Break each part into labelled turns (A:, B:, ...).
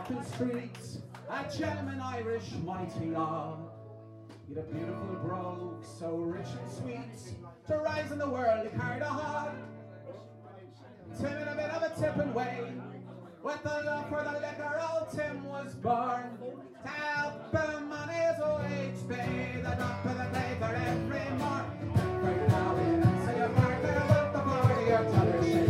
A: Corkin streets, a gentleman Irish mighty all. He'd a beautiful brogue, so rich and sweet, to rise in the world he carried a hog. Tim in a bit of a tipping way, with the love for the liquor, old Tim was born. To help him on his wage pay, the drop of the paper every morn. Right now in and say a partner about the party or t'other shit.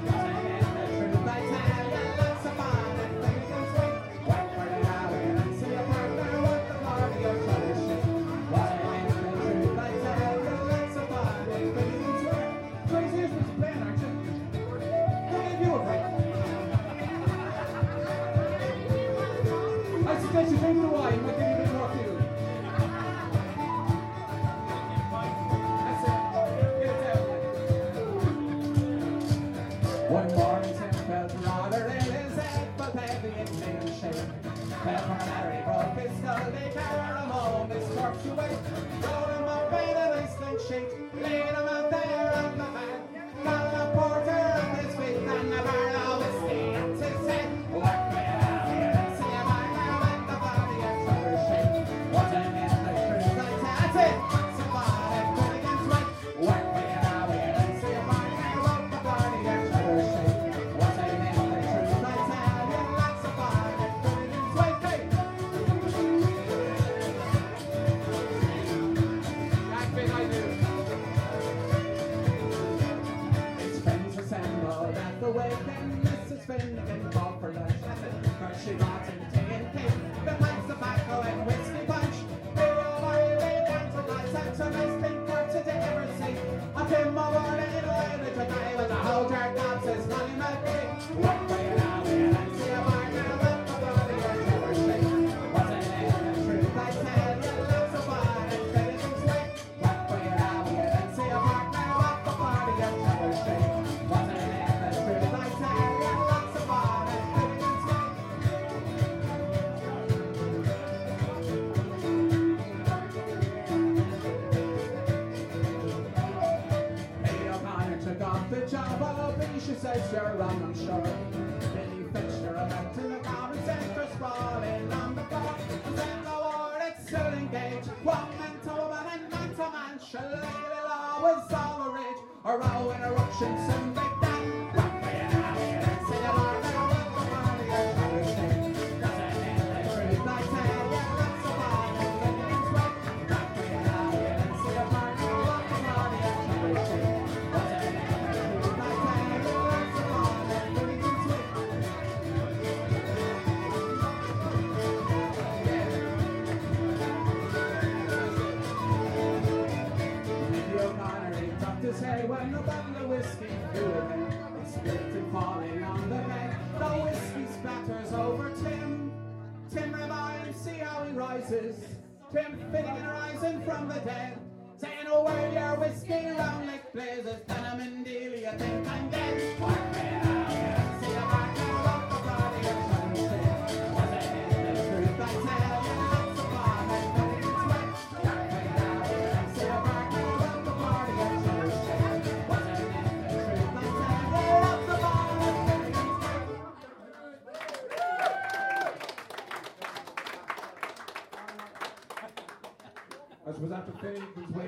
A: I suggest you drink the wine, it might give you a bit more fuel. That's it. Get it down. One morning Tim felt rather ill, his head but heavy in little shape. Fell from Harry, broke his skull, they carried him home, his corpse away. Rolled him up in a nice clean sheet, laid him out there on the bed. Got a porter on his feet and a barrel of whiskey at his head. The weekend, Mrs. Finnegan called for lunch. First she got him tea and cake, the pipes, tobacco and whiskey punch. They all are laid down to nights and to nice big parts that they ever see. I came over the little island today with a whole jar of his money milk cake. One way and out and see a bar now with the body or never shake. Wasn't it the truth I tell you, lots of fun and everything's great. One way and out and see a bar now with the body or never shake. Wasn't it the job of me, she says you're wrong, I'm sure. Billy fetched her back to the car and sent her sprawling on the floor. And then the war, it's still engaged. Woman to woman and man to man. She'll lay the law with all the rage. A row and eruption soon make that. Rock me and out here and say a bar now with the party or t'other shit. Doesn't it the truth I tell you, lots of fun and everything's right. Rock me and out here and say a bar now with the party or t'other shit. Say when a bottle of whiskey flew ahead, it's spirited falling on the bed. The whiskey splatters over Tim. Tim revives, see how he rises. Tim Finnegan rising from the dead, saying, oh, where your whiskey round like blazes, then I'm in deal, you think I'm dead. Work me out, yeah, see a back now up the body of some shit. Wasn't it the truth I tell you, lots of fun and everything's wet. Work me out, yeah, see a back now up the body of some shit. I suppose after Finnegan's way